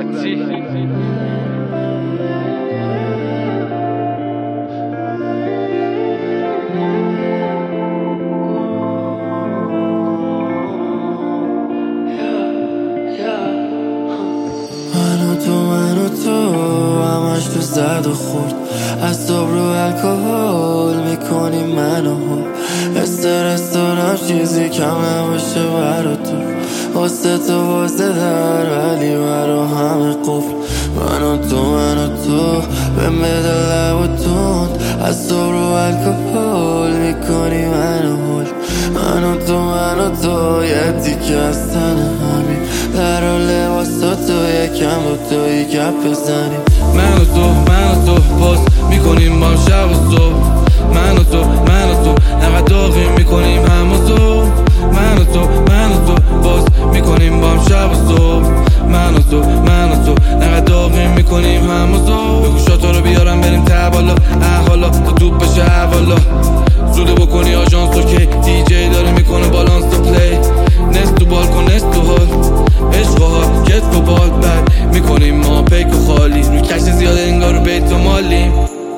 من و تو همش تو زد و خورد، از صبح رو الکل میکنی منو استرس دارم، چیزی کم نباشه برا تو، واسه تو واسه در ولی برا همه قفل. من و تو بهم بده لب و تند، از صبح رو الکل میکنی منو من و تو یه تیکه از تن همین، در و لباسا تو یکم با تو یک گپ بزنیم. من و تو باز میکنیم با شب و صبح، من و تو نقد داغی میکنیم هم و تو، من و تو باز میکنیم با شب و صبح، من و تو نقد داغی میکنیم هم و تو. بگو شاتا رو بیارم بریم ته بالا، حالا تو توپ بشه حوالا، زوده بکنی آژانس اوکی، دی جی داره میکنه بالانس تو پلی، نست تو بالکن نست تو هال، عشق و حال کتف و بال بد میکنیم ما پیک و خالی، روی کش زیاده انگار رو بیت و مالیم.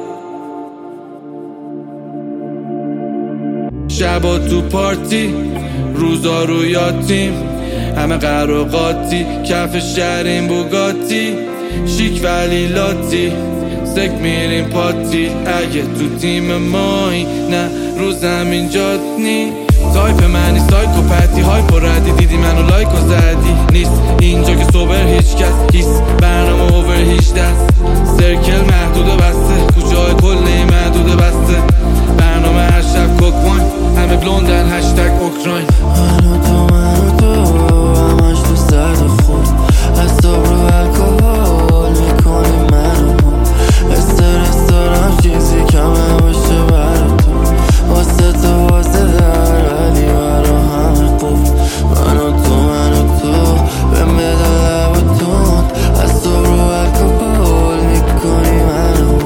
شبا تو پارتی، روزا رو یاتیم، همه قراقاتی، کف شهرین بوگاتی، شیک ولی لاتی، سک میریم پاتی، اگه تو تیم مایی نه رو زمین جات نی. تایپ منی سایکوپتی، هایپ و ردی، دیدی منو لایک و زدی، نیست اینجا که صبر هیچ کس، هیس برنامه اوور هیچ دست، سرکل محدود بسته، کوچه های کلی محدود بسته، برنامه هر شب کوکواین، همه بلوندن هشتگ اوکراین. من و تو همش تو زد و خورد، از صبح رو الکل میکنی منو استرس دارم، چیزی کم نباشه برا تو، واسه تو واسه در ولی برا همه قفل. من و تو بهم بده لب و تند، از صبح رو الکل میکنی منو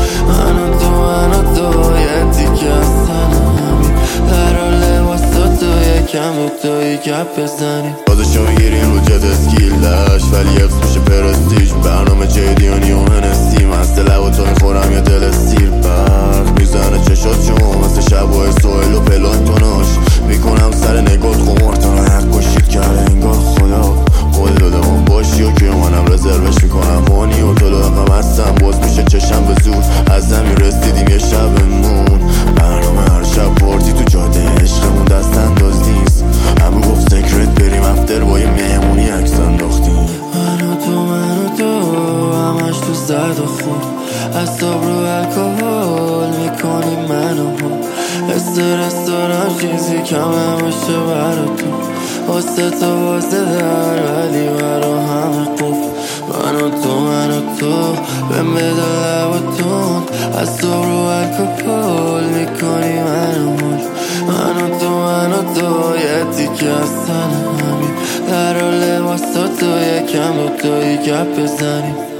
من و تو یه تیکه از تن همین، در و لباسا تو یکم با تو یک گپ بزنیم. بازشو میگیریم رو جد اسکیلش، ولی یه میشه پرستیج، برنامه جیدیانی و هنستی، مست لب و تو میخورم یا دل سیر برق میزنه چشات شما مثل شبای سویل و پلانتوناش، میکنم سر نگات خمارتان حق کشید کرده انگار خدا خود داده من باشی و که منم رزروش میکنم مانی و تو لقم هستم، باز میشه چشم به زور از زمین رسیدیم یه شبمون، برنامه هر شب پارتی تو جاده عشقمون دست انداز نیست، همه گفت سکرت بریم افتر با یه مهمونی عکس انداختیم. من و تو همش تو زد و خورد، از صبح رو الکل میکنی منو استرس دارم، چیزی کم نباشه برا تو، واسه تو واسه در ولی برا همه قفل. من و تو بهم بده لب و تند، از صبح رو الکل میکنی منو من و تو یه تیکه از تن همین، در و لباسا تو یکم با تو یک گپ بزنیم.